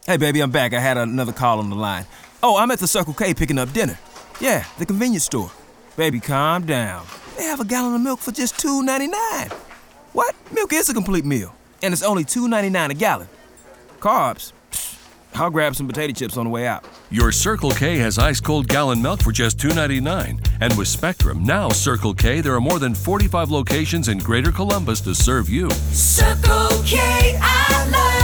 Hey, baby, I'm back. I had another call on the line. Oh, I'm at the Circle K picking up dinner. Yeah, the convenience store. Baby, calm down. They have a gallon of milk for just $2.99. What? Milk is a complete meal. And it's only $2.99 a gallon. Carbs? Pfft, I'll grab some potato chips on the way out. Your Circle K has ice-cold gallon milk for just $2.99. And with Spectrum, now Circle K, there are more than 45 locations in Greater Columbus to serve you. Circle K, I love